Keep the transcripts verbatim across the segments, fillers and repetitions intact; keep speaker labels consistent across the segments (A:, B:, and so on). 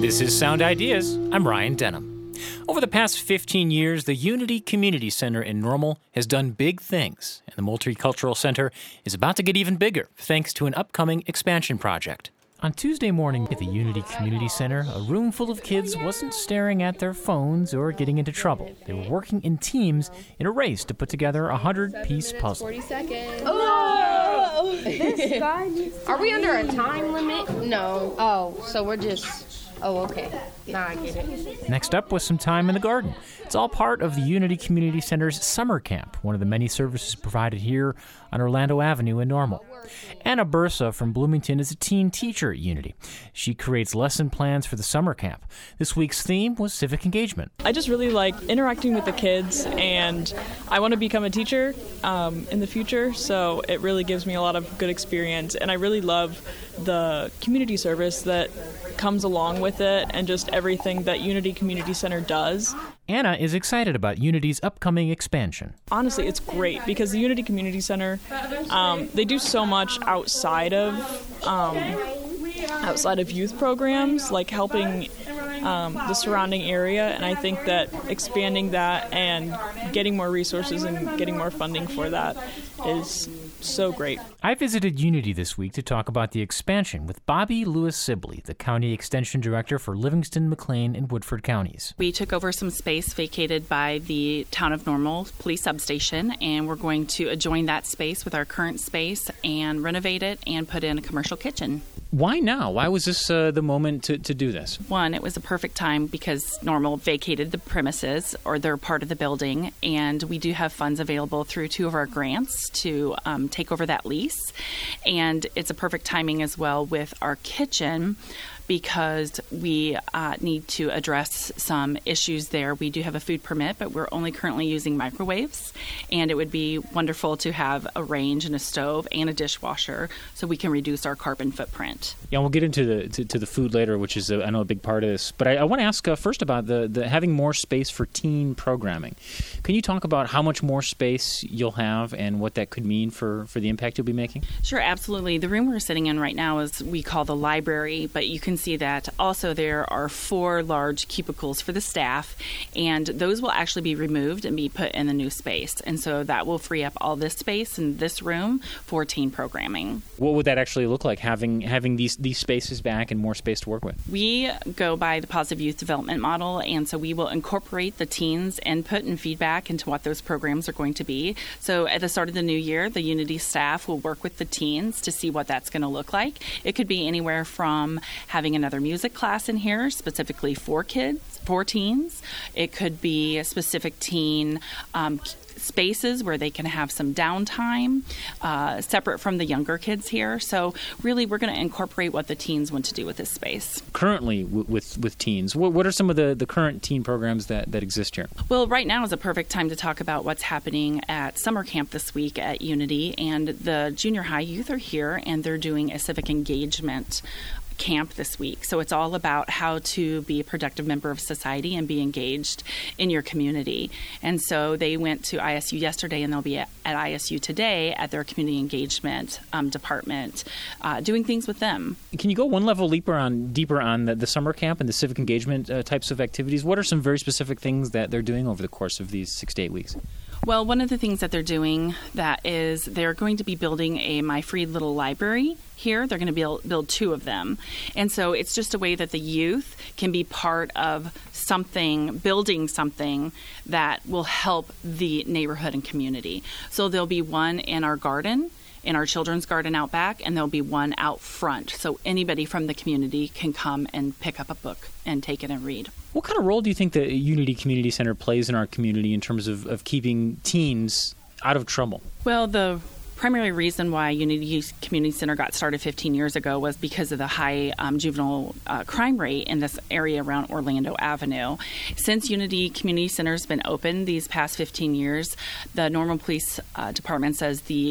A: This is Sound Ideas. I'm Ryan Denham. Over the past fifteen years, the Unity Community Center in Normal has done big things, and the Multicultural Center is about to get even bigger thanks to an upcoming expansion project. On Tuesday morning at the Unity Community Center, a room full of kids wasn't staring at their phones or getting into trouble. They were working in teams in a race to put together a hundred-piece puzzle.
B: forty seconds.
C: Oh! This guy needs to
B: Are we under a time limit?
C: No.
B: Oh, so we're just... Oh, okay. Now I get it.
A: Next up was some time in the garden. It's all part of the Unity Community Center's summer camp, one of the many services provided here on Orlando Avenue in Normal. Anna Bursa from Bloomington is a teen teacher at Unity. She creates lesson plans for the summer camp. This week's theme was civic engagement.
D: I just really like interacting with the kids, and I want to become a teacher um, in the future, so it really gives me a lot of good experience, and I really love the community service that comes along with it and just everything that Unity Community Center does.
A: Anna is excited about Unity's upcoming expansion.
D: Honestly, it's great because the Unity Community Center, um, they do so much outside of um, outside of youth programs, like helping um, the surrounding area, and I think that expanding that and getting more resources and getting more funding for that is so great.
A: I visited Unity this week to talk about the expansion with Bobby Lewis Sibley, the County Extension Director for Livingston, McLean, and Woodford counties.
E: We took over some space vacated by the Town of Normal Police Substation, and we're going to adjoin that space with our current space and renovate it and put in a commercial kitchen.
A: Why now? Why was this uh, the moment to, to do this?
E: One, it was a perfect time because Normal vacated the premises, or they're part of the building, and we do have funds available through two of our grants to um, take over that lease. And it's a perfect timing as well with our kitchen, because we uh, need to address some issues there. We do have a food permit, but we're only currently using microwaves, and it would be wonderful to have a range and a stove and a dishwasher so we can reduce our carbon footprint.
A: Yeah, we'll get into the to, to the food later, which is, a, I know, a big part of this. But I, I want to ask uh, first about the, the having more space for teen programming. Can you talk about how much more space you'll have and what that could mean for, for the impact you'll be making?
E: Sure, absolutely. The room we're sitting in right now is we call the library, but you can see that also there are four large cubicles for the staff, and those will actually be removed and be put in the new space. And so that will free up all this space in this room for teen programming.
A: What would that actually look like, having having these, these spaces back and more space to work with?
E: We go by the positive youth development model, and so we will incorporate the teens' input and feedback into what those programs are going to be. So at the start of the new year, the Unity staff will work with the teens to see what that's going to look like. It could be anywhere from having another music class in here specifically for kids, for teens. It could be a specific teen um, spaces where they can have some downtime uh, separate from the younger kids here. So really, we're going to incorporate what the teens want to do with this space.
A: Currently w- with with teens, what, what are some of the, the current teen programs that, that exist here?
E: Well, right now is a perfect time to talk about what's happening at summer camp this week at Unity. And the junior high youth are here, and they're doing a civic engagement camp this week. So it's all about how to be a productive member of society and be engaged in your community. And so they went to I S U yesterday, and they'll be at, at I S U today at their community engagement um, department, uh, doing things with them.
A: Can you go one level deeper on deeper on the, the summer camp and the civic engagement uh, types of activities? What are some very specific things that they're doing over the course of these six to eight weeks?
E: Well, one of the things that they're doing that is they're going to be building a My Free Little Library here. They're going to build, build two of them. And so it's just a way that the youth can be part of something, building something that will help the neighborhood and community. So there'll be one in our garden, in our children's garden out back, and there'll be one out front. So anybody from the community can come and pick up a book and take it and read.
A: What kind of role do you think the Unity Community Center plays in our community in terms of, of keeping teens out of trouble?
E: Well, the primary reason why Unity Community Center got started fifteen years ago was because of the high um, juvenile uh, crime rate in this area around Orlando Avenue. Since Unity Community Center has been open these past fifteen years, the Normal Police uh, Department says the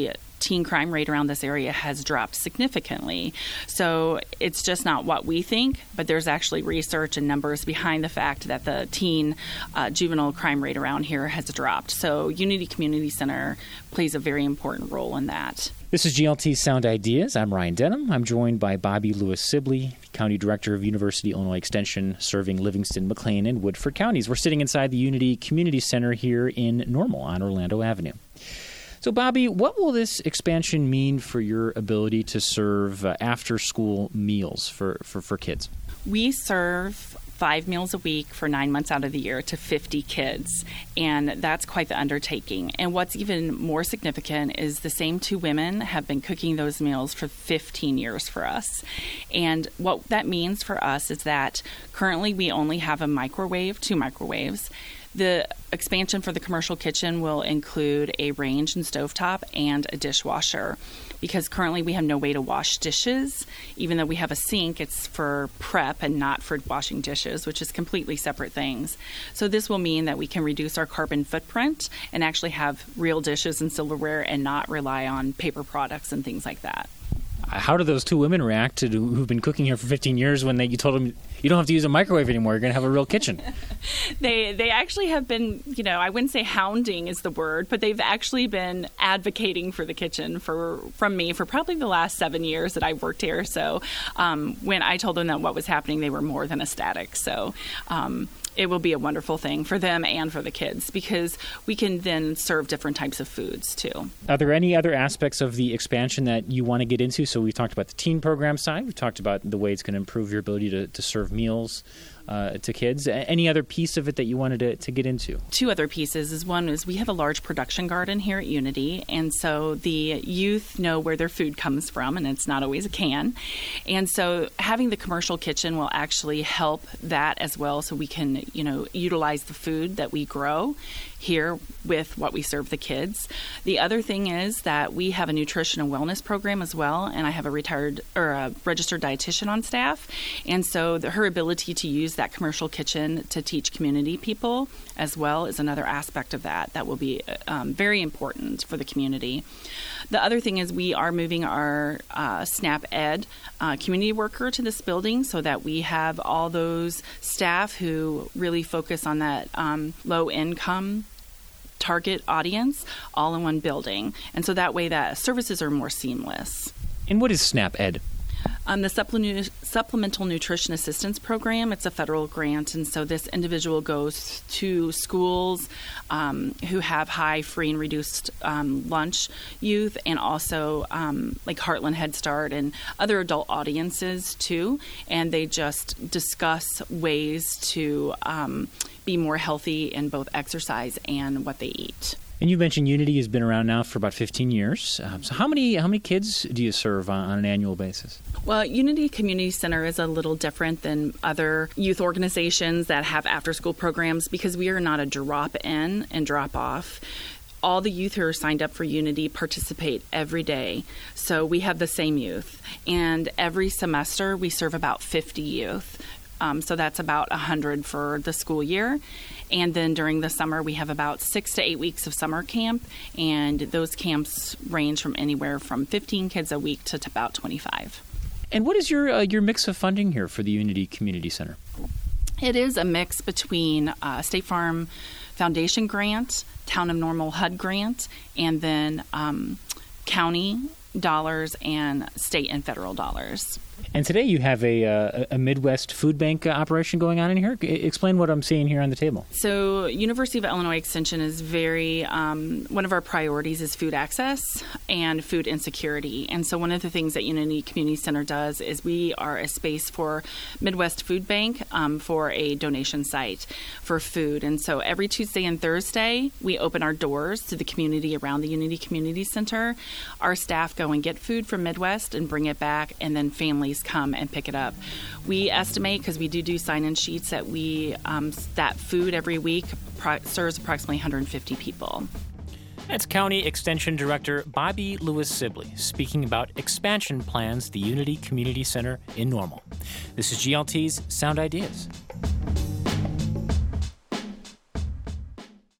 E: teen crime rate around this area has dropped significantly. So it's just not what we think, but there's actually research and numbers behind the fact that the teen uh, juvenile crime rate around here has dropped. So Unity Community Center plays a very important role in that.
A: This is G L T's Sound Ideas. I'm Ryan Denham. I'm joined by Bobby Lewis Sibley, County Director of University Illinois Extension, serving Livingston, McLean, and Woodford counties. We're sitting inside the Unity Community Center here in Normal on Orlando Avenue. So, Bobby, what will this expansion mean for your ability to serve uh, after-school meals for, for, for kids?
E: We serve five meals a week for nine months out of the year to fifty kids, and that's quite the undertaking. And what's even more significant is the same two women have been cooking those meals for fifteen years for us. And what that means for us is that currently we only have a microwave, two microwaves. The expansion for the commercial kitchen will include a range and stovetop and a dishwasher, because currently we have no way to wash dishes. Even though we have a sink, it's for prep and not for washing dishes, which is completely separate things. So this will mean that we can reduce our carbon footprint and actually have real dishes and silverware and not rely on paper products and things like that.
A: How do those two women react to who've been cooking here for fifteen years when they, you told them you don't have to use a microwave anymore, you're going to have a real kitchen?
E: They they actually have been, you know, I wouldn't say hounding is the word, but they've actually been advocating for the kitchen for from me for probably the last seven years that I've worked here. So um, when I told them that what was happening, they were more than ecstatic. So um, it will be a wonderful thing for them and for the kids, because we can then serve different types of foods too.
A: Are there any other aspects of the expansion that you want to get into? So we've talked about the teen program side. We've talked about the way it's going to improve your ability to, to serve meals uh, to kids. Any other piece of it that you wanted to, to get into?
E: Two other pieces is one is we have a large production garden here at Unity, and so the youth know where their food comes from, and it's not always a can. And so having the commercial kitchen will actually help that as well, so we can, you know, utilize the food that we grow here with what we serve the kids. The other thing is that we have a nutrition and wellness program as well, and I have a retired or a registered dietitian on staff, and so the, her ability to use that commercial kitchen to teach community people as well is another aspect of that that will be um, very important for the community. The other thing is we are moving our uh, SNAP Ed uh, community worker to this building so that we have all those staff who really focus on that um, low income target audience all in one building. And so that way that services are more seamless.
A: And what is SNAP Ed?
E: Um, the Supple- Supplemental Nutrition Assistance Program, it's a federal grant, and so this individual goes to schools um, who have high free and reduced um, lunch youth, and also um, like Heartland Head Start and other adult audiences too, and they just discuss ways to um, be more healthy in both exercise and what they eat.
A: And you mentioned Unity has been around now for about fifteen years. Um, so how many how many kids do you serve on, on an annual basis?
E: Well, Unity Community Center is a little different than other youth organizations that have after-school programs because we are not a drop-in and drop-off. All the youth who are signed up for Unity participate every day. So we have the same youth. And every semester we serve about fifty youth. Um, so that's about one hundred for the school year. And then during the summer, we have about six to eight weeks of summer camp. And those camps range from anywhere from fifteen kids a week to about twenty-five.
A: And what is your uh, your mix of funding here for the Unity Community Center?
E: It is a mix between uh, State Farm Foundation grant, Town of Normal H U D grant, and then um, county dollars and state and federal dollars.
A: And today you have a, uh, a Midwest food bank uh, operation going on in here. Explain what I'm seeing here on the table.
E: So University of Illinois Extension is very, um, one of our priorities is food access and food insecurity. And so one of the things that Unity Community Center does is we are a space for Midwest Food Bank um, for a donation site for food. And so every Tuesday and Thursday, we open our doors to the community around the Unity Community Center. Our staff go and get food from Midwest and bring it back, and then families come and pick it up. We estimate, because we do do sign-in sheets, that we um, that food every week pro- serves approximately one hundred fifty people.
A: That's County Extension Director Bobby Lewis Sibley speaking about expansion plans at the Unity Community Center in Normal. This is G L T's Sound Ideas.